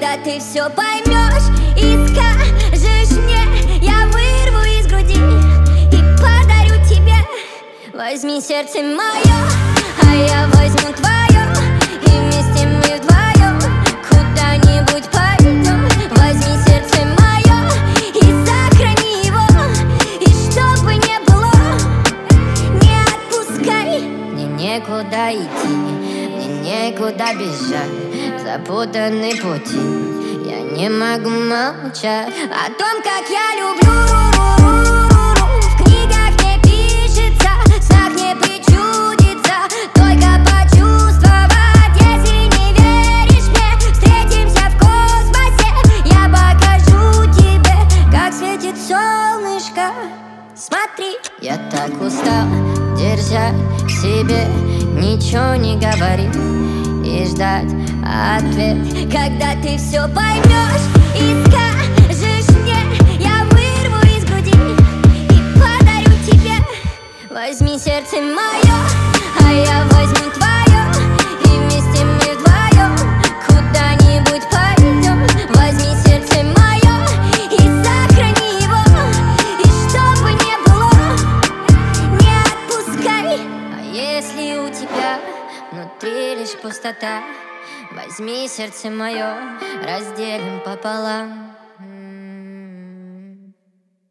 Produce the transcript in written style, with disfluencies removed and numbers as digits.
Когда ты все поймешь и скажешь мне, я вырву из груди и подарю тебе. Возьми сердце мое, а я возьму твое, и вместе мы вдвоем куда-нибудь пойдем. Возьми сердце мое и сохрани его, и чтобы не было, не отпускай. Мне некуда идти, мне некуда бежать, запутанные пути. Я не могу молчать о том, как я люблю. В книгах не пишется, в снах не причудится, только почувствовать. Если не веришь мне, встретимся в космосе, я покажу тебе, как светит солнышко. Смотри, я так устал держать в себе, ничего не говорить и ждать ответ. Когда ты все поймешь и скажешь мне, я вырву из груди и подарю тебе. Возьми сердце мое, а я возьму твое, и вместе мы вдвоем куда-нибудь пойдем. Возьми сердце мое и сохрани его, и чтобы не было, не отпускай. А если у тебя внутри лишь пустота, возьми сердце мое, разделим пополам.